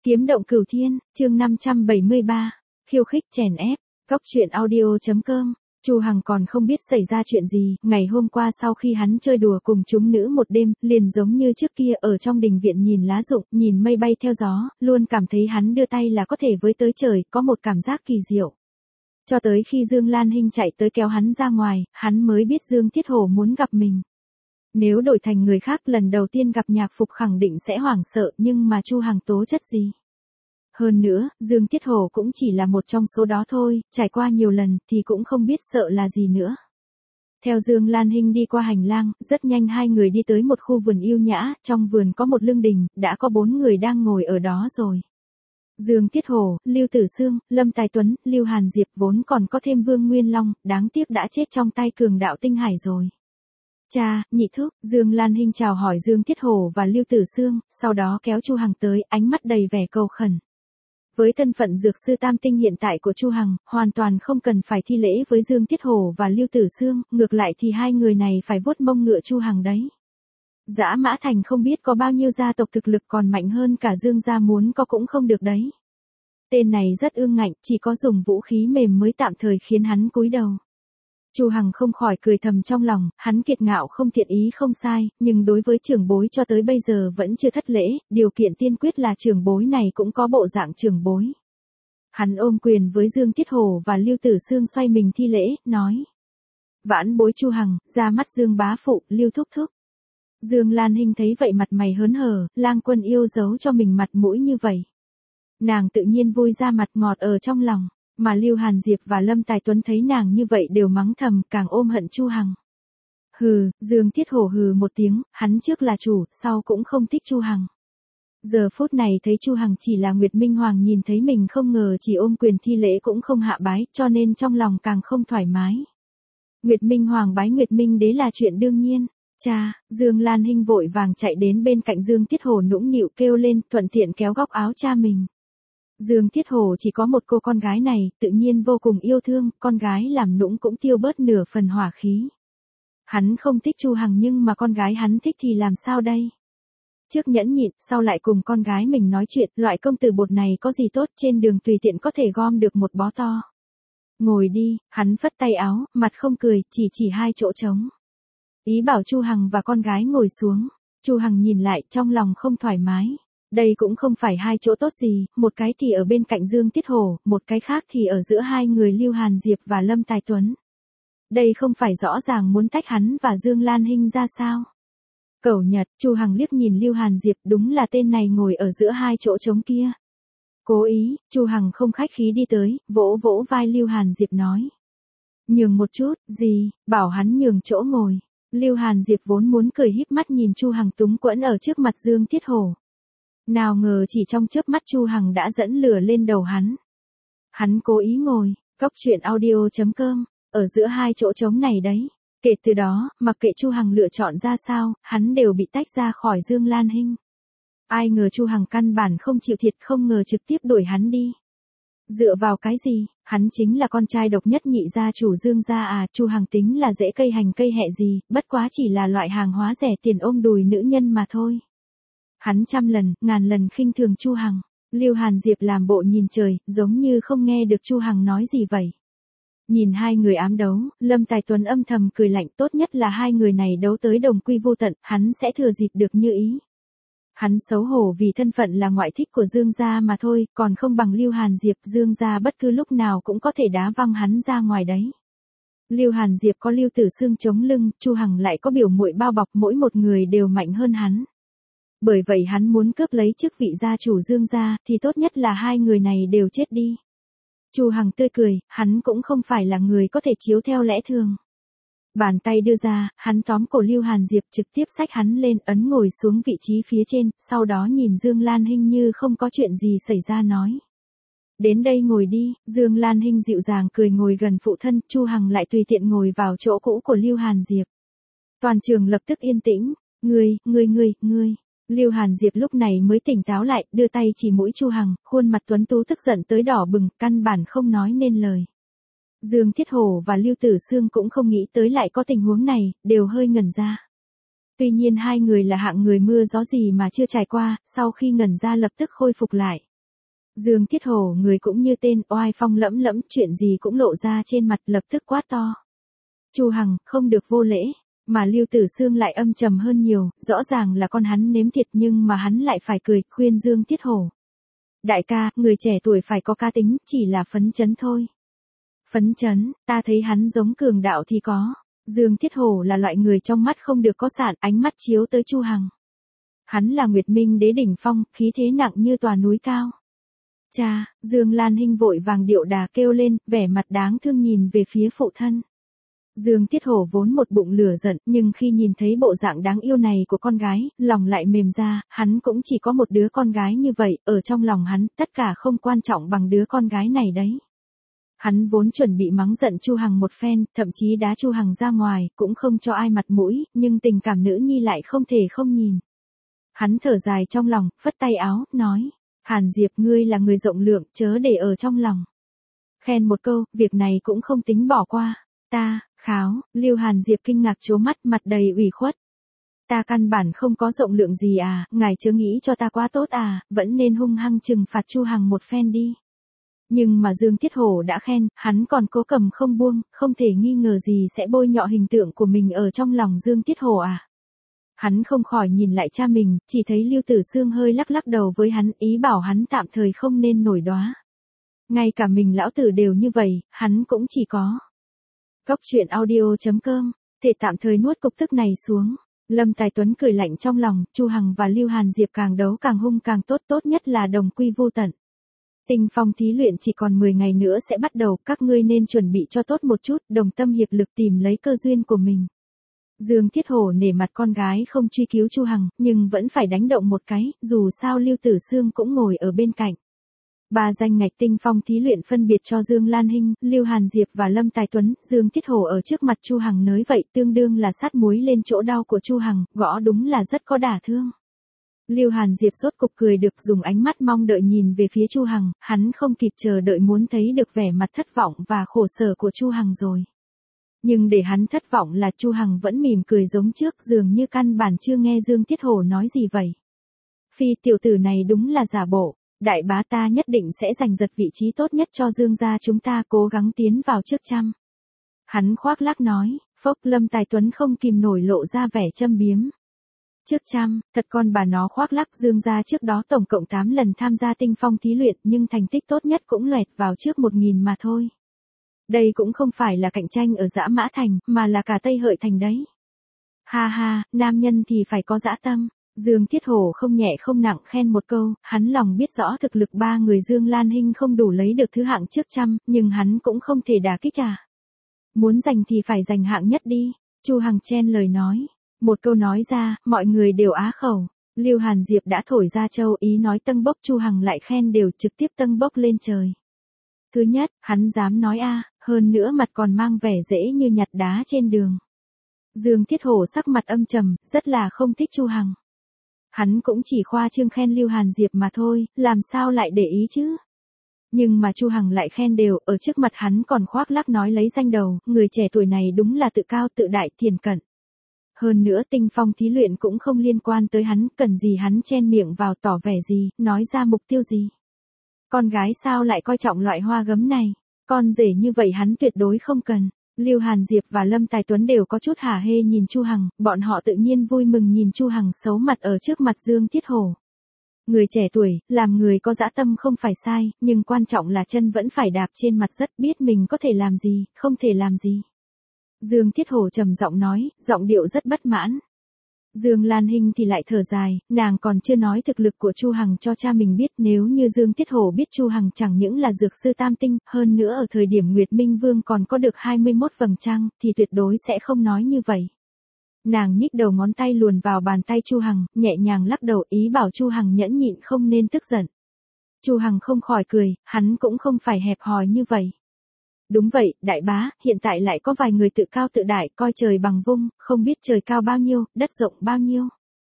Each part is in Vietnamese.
Kiếm động cửu thiên, chương 573, khiêu khích chèn ép, góc truyện audio.com. Chu Hằng còn không biết xảy ra chuyện gì, ngày hôm qua sau khi hắn chơi đùa cùng chúng nữ một đêm, liền giống như trước kia ở trong đình viện nhìn lá rụng, nhìn mây bay theo gió, luôn cảm thấy hắn đưa tay là có thể với tới trời, có một cảm giác kỳ diệu. Cho tới khi Dương Lan Hinh chạy tới kéo hắn ra ngoài, hắn mới biết Dương Tiết Hổ muốn gặp mình. Nếu đổi thành người khác lần đầu tiên gặp Nhạc Phục khẳng định sẽ hoảng sợ, nhưng mà Chu Hằng tố chất gì? Hơn nữa, Dương Tiết Hổ cũng chỉ là một trong số đó thôi, trải qua nhiều lần thì cũng không biết sợ là gì nữa. Theo Dương Lan Hinh đi qua hành lang, rất nhanh hai người đi tới một khu vườn yêu nhã, trong vườn có một lương đình, đã có 4 người đang ngồi ở đó rồi. Dương Tiết Hổ, Lưu Tử Sương, Lâm Tài Tuấn, Lưu Hàn Diệp, vốn còn có thêm Vương Nguyên Long, đáng tiếc đã chết trong tay cường đạo Tinh Hải rồi. Cha, nhị thúc, Dương Lan Hinh chào hỏi Dương Tiết Hổ và Lưu Tử Sương, sau đó kéo Chu Hằng tới, ánh mắt đầy vẻ cầu khẩn. Với thân phận dược sư tam tinh hiện tại của Chu Hằng, hoàn toàn không cần phải thi lễ với Dương Tiết Hổ và Lưu Tử Sương, ngược lại thì hai người này phải vuốt mông ngựa Chu Hằng đấy. Dã Mã Thành không biết có bao nhiêu gia tộc thực lực còn mạnh hơn cả Dương gia, muốn có cũng không được đấy. Tên này rất ương ngạnh, chỉ có dùng vũ khí mềm mới tạm thời khiến hắn cúi đầu. Chu Hằng không khỏi cười thầm trong lòng, hắn kiệt ngạo không thiện ý không sai, nhưng đối với trưởng bối cho tới bây giờ vẫn chưa thất lễ, điều kiện tiên quyết là trưởng bối này cũng có bộ dạng trưởng bối. Hắn ôm quyền với Dương Tiết Hổ và Lưu Tử Sương, xoay mình thi lễ, nói: Vãn bối Chu Hằng, ra mắt Dương bá phụ, Lưu thúc thúc. Dương Lan Hinh thấy vậy mặt mày hớn hở, Lang Quân yêu giấu cho mình mặt mũi như vậy. Nàng tự nhiên vui ra mặt, ngọt ở trong lòng. Mà Lưu Hàn Diệp và Lâm Tài Tuấn thấy nàng như vậy đều mắng thầm, càng ôm hận Chu Hằng. Hừ, Dương Tiết Hổ hừ một tiếng, hắn trước là chủ, sau cũng không thích Chu Hằng. Giờ phút này thấy Chu Hằng chỉ là Nguyệt Minh Hoàng, nhìn thấy mình không ngờ chỉ ôm quyền thi lễ cũng không hạ bái, cho nên trong lòng càng không thoải mái. Nguyệt Minh Hoàng bái Nguyệt Minh Đế là chuyện đương nhiên. Cha, Dương Lan Hinh vội vàng chạy đến bên cạnh Dương Tiết Hổ, nũng nịu kêu lên, thuận tiện kéo góc áo cha mình. Dương Tiết Hổ chỉ có một cô con gái này, tự nhiên vô cùng yêu thương, con gái làm nũng cũng tiêu bớt nửa phần hỏa khí. Hắn không thích Chu Hằng nhưng mà con gái hắn thích thì làm sao đây? Trước nhẫn nhịn, sau lại cùng con gái mình nói chuyện, loại công tử bột này có gì tốt, trên đường tùy tiện có thể gom được một bó to. Ngồi đi, hắn phất tay áo, mặt không cười, chỉ hai chỗ trống. Ý bảo Chu Hằng và con gái ngồi xuống. Chu Hằng nhìn lại, trong lòng không thoải mái. Đây cũng không phải hai chỗ tốt gì, một cái thì ở bên cạnh Dương Tiết Hổ, một cái khác thì ở giữa hai người Lưu Hàn Diệp và Lâm Tài Tuấn. Đây không phải rõ ràng muốn tách hắn và Dương Lan Hinh ra sao? Cẩu Nhật, Chu Hằng liếc nhìn Lưu Hàn Diệp, đúng là tên này ngồi ở giữa hai chỗ trống kia. Cố ý, Chu Hằng không khách khí đi tới, vỗ vỗ vai Lưu Hàn Diệp nói: Nhường một chút, gì, bảo hắn nhường chỗ ngồi. Lưu Hàn Diệp vốn muốn cười híp mắt nhìn Chu Hằng túng quẫn ở trước mặt Dương Tiết Hổ. Nào ngờ chỉ trong chớp mắt Chu Hằng đã dẫn lửa lên đầu hắn. Hắn cố ý ngồi, góc truyện audio.com, ở giữa hai chỗ trống này đấy. Kể từ đó, mặc kệ Chu Hằng lựa chọn ra sao, hắn đều bị tách ra khỏi Dương Lan Hinh. Ai ngờ Chu Hằng căn bản không chịu thiệt, không ngờ trực tiếp đuổi hắn đi. Dựa vào cái gì, hắn chính là con trai độc nhất nhị gia chủ Dương gia à, Chu Hằng tính là dễ cây hành cây hẹ gì, bất quá chỉ là loại hàng hóa rẻ tiền ôm đùi nữ nhân mà thôi. Hắn trăm lần, ngàn lần khinh thường Chu Hằng. Lưu Hàn Diệp làm bộ nhìn trời, giống như không nghe được Chu Hằng nói gì vậy. Nhìn hai người ám đấu, Lâm Tài Tuấn âm thầm cười lạnh, tốt nhất là hai người này đấu tới đồng quy vô tận, hắn sẽ thừa dịp được như ý. Hắn xấu hổ vì thân phận là ngoại thích của Dương gia mà thôi, còn không bằng Lưu Hàn Diệp, Dương gia bất cứ lúc nào cũng có thể đá văng hắn ra ngoài đấy. Lưu Hàn Diệp có Lưu Tử Sương chống lưng, Chu Hằng lại có biểu muội bao bọc, mỗi một người đều mạnh hơn hắn. Bởi vậy hắn muốn cướp lấy chức vị gia chủ Dương gia, thì tốt nhất là hai người này đều chết đi. Chu Hằng tươi cười, hắn cũng không phải là người có thể chiếu theo lẽ thường. Bàn tay đưa ra, hắn tóm cổ Lưu Hàn Diệp, trực tiếp xách hắn lên, ấn ngồi xuống vị trí phía trên, sau đó nhìn Dương Lan Hinh như không có chuyện gì xảy ra nói: Đến đây ngồi đi. Dương Lan Hinh dịu dàng cười ngồi gần phụ thân, Chu Hằng lại tùy tiện ngồi vào chỗ cũ của Lưu Hàn Diệp. Toàn trường lập tức yên tĩnh. Ngươi. Lưu Hàn Diệp lúc này mới tỉnh táo lại, đưa tay chỉ mũi Chu Hằng, khuôn mặt tuấn tú tức giận tới đỏ bừng, căn bản không nói nên lời. Dương Tiết Hổ và Lưu Tử Sương cũng không nghĩ tới lại có tình huống này, đều hơi ngẩn ra. Tuy nhiên hai người là hạng người mưa gió gì mà chưa trải qua, sau khi ngẩn ra lập tức khôi phục lại. Dương Tiết Hổ người cũng như tên, oai phong lẫm lẫm, chuyện gì cũng lộ ra trên mặt, lập tức quát to. Chu Hằng, không được vô lễ. Mà Lưu Tử Sương lại âm trầm hơn nhiều, rõ ràng là con hắn nếm thịt nhưng mà hắn lại phải cười, khuyên Dương Tiết Hổ. Đại ca, người trẻ tuổi phải có cá tính, chỉ là phấn chấn thôi. Phấn chấn, ta thấy hắn giống cường đạo thì có. Dương Tiết Hổ là loại người trong mắt không được có sạn, ánh mắt chiếu tới Chu Hằng. Hắn là Nguyệt Minh đế đỉnh phong, khí thế nặng như tòa núi cao. Cha, Dương Lan Hinh vội vàng điệu đà kêu lên, vẻ mặt đáng thương nhìn về phía phụ thân. Dương Tiết Hổ vốn một bụng lửa giận, nhưng khi nhìn thấy bộ dạng đáng yêu này của con gái, lòng lại mềm ra, hắn cũng chỉ có một đứa con gái như vậy, ở trong lòng hắn, tất cả không quan trọng bằng đứa con gái này đấy. Hắn vốn chuẩn bị mắng giận Chu Hằng một phen, thậm chí đá Chu Hằng ra ngoài, cũng không cho ai mặt mũi, nhưng tình cảm nữ nhi lại không thể không nhìn. Hắn thở dài trong lòng, phất tay áo, nói, Hàn Diệp ngươi là người rộng lượng, chớ để ở trong lòng. Khen một câu, việc này cũng không tính bỏ qua. Ta, kháo, Lưu Hàn Diệp kinh ngạc trố mắt, mặt đầy ủy khuất. Ta căn bản không có rộng lượng gì à, ngài chớ nghĩ cho ta quá tốt à, vẫn nên hung hăng trừng phạt Chu Hằng một phen đi. Nhưng mà Dương Tiết Hổ đã khen, hắn còn cố cầm không buông, không thể nghi ngờ gì sẽ bôi nhọ hình tượng của mình ở trong lòng Dương Tiết Hổ à. Hắn không khỏi nhìn lại cha mình, chỉ thấy Lưu Tử Sương hơi lắc lắc đầu với hắn, ý bảo hắn tạm thời không nên nổi đoá. Ngay cả mình lão tử đều như vậy, hắn cũng chỉ có. Góc truyện audio.com, thể tạm thời nuốt cục tức này xuống. Lâm Tài Tuấn cười lạnh trong lòng, Chu Hằng và Lưu Hàn Diệp càng đấu càng hung càng tốt, tốt nhất là đồng quy vô tận. Tinh phong thí luyện chỉ còn 10 ngày nữa sẽ bắt đầu, các ngươi nên chuẩn bị cho tốt một chút, đồng tâm hiệp lực tìm lấy cơ duyên của mình. Dương Tiết Hổ nể mặt con gái không truy cứu Chu Hằng, nhưng vẫn phải đánh động một cái, dù sao Lưu Tử Sương cũng ngồi ở bên cạnh. 3 danh ngạch tinh phong thí luyện phân biệt cho Dương Lan Hinh, Lưu Hàn Diệp và Lâm Tài Tuấn, Dương Tiết Hổ ở trước mặt Chu Hằng nới vậy tương đương là sát muối lên chỗ đau của Chu Hằng, gõ đúng là rất có đả thương. Lưu Hàn Diệp sốt cục cười được, dùng ánh mắt mong đợi nhìn về phía Chu Hằng, hắn không kịp chờ đợi muốn thấy được vẻ mặt thất vọng và khổ sở của Chu Hằng rồi. Nhưng để hắn thất vọng là Chu Hằng vẫn mỉm cười giống trước, dường như căn bản chưa nghe Dương Tiết Hổ nói gì vậy. Phi tiểu tử này đúng là giả bộ, đại bá ta nhất định sẽ giành giật vị trí tốt nhất cho Dương gia chúng ta, cố gắng tiến vào trước trăm. Hắn khoác lác nói, phốc. Lâm Tài Tuấn không kìm nổi lộ ra vẻ châm biếm. Trước trăm, thật con bà nó khoác lác. Dương gia trước đó tổng cộng 8 lần tham gia tinh phong thí luyện nhưng thành tích tốt nhất cũng loẹt vào trước 1000 mà thôi. Đây cũng không phải là cạnh tranh ở Dã Mã Thành, mà là cả Tây Hợi Thành đấy. Ha ha, nam nhân thì phải có dã tâm. Dương Tiết Hổ không nhẹ không nặng khen một câu, hắn lòng biết rõ thực lực 3 người Dương Lan Hinh không đủ lấy được thứ hạng trước trăm, nhưng hắn cũng không thể đả kích à. Muốn giành thì phải giành hạng nhất đi. Chu Hằng chen lời nói. Một câu nói ra, mọi người đều á khẩu. Lưu Hàn Diệp đã thổi ra châu, ý nói tâng bốc, Chu Hằng lại khen đều, trực tiếp tâng bốc lên trời. Thứ nhất, hắn dám nói a, hơn nữa mặt còn mang vẻ dễ như nhặt đá trên đường. Dương Tiết Hổ sắc mặt âm trầm, rất là không thích Chu Hằng. Hắn cũng chỉ khoa trương khen Lưu Hàn Diệp mà thôi, làm sao lại để ý chứ. Nhưng mà Chu Hằng lại khen đều, ở trước mặt hắn còn khoác lác nói lấy danh đầu, người trẻ tuổi này đúng là tự cao tự đại, thiền cận. Hơn nữa tinh phong thí luyện cũng không liên quan tới hắn, cần gì hắn chen miệng vào tỏ vẻ gì, nói ra mục tiêu gì. Con gái sao lại coi trọng loại hoa gấm này, con rể như vậy hắn tuyệt đối không cần. Lưu Hàn Diệp và Lâm Tài Tuấn đều có chút hả hê nhìn Chu Hằng, bọn họ tự nhiên vui mừng nhìn Chu Hằng xấu mặt ở trước mặt Dương Tiết Hổ. Người trẻ tuổi, làm người có dã tâm không phải sai, nhưng quan trọng là chân vẫn phải đạp trên mặt đất, biết mình có thể làm gì, không thể làm gì. Dương Tiết Hổ trầm giọng nói, giọng điệu rất bất mãn. Dương Lan Hinh thì lại thở dài, nàng còn chưa nói thực lực của Chu Hằng cho cha mình biết, nếu như Dương Tiết Hổ biết Chu Hằng chẳng những là dược sư tam tinh, hơn nữa ở thời điểm Nguyệt Minh Vương còn có được 21 vầng trăng, thì tuyệt đối sẽ không nói như vậy. Nàng nhích đầu ngón tay luồn vào bàn tay Chu Hằng, nhẹ nhàng lắc đầu, ý bảo Chu Hằng nhẫn nhịn không nên tức giận. Chu Hằng không khỏi cười, hắn cũng không phải hẹp hòi như vậy. Đúng vậy, đại bá, hiện tại lại có vài người tự cao tự đại, coi trời bằng vung, không biết trời cao bao nhiêu, đất rộng bao nhiêu.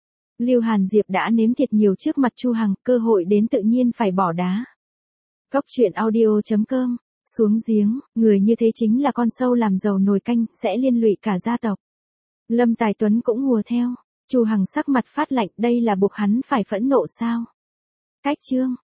Lưu Hàn Diệp đã nếm thiệt nhiều trước mặt Chu Hằng, cơ hội đến tự nhiên phải bỏ đá. Góc truyện audio.com, xuống giếng, người như thế chính là con sâu làm dầu nồi canh, sẽ liên lụy cả gia tộc. Lâm Tài Tuấn cũng hùa theo, Chu Hằng sắc mặt phát lạnh, đây là buộc hắn phải phẫn nộ sao? Cách chương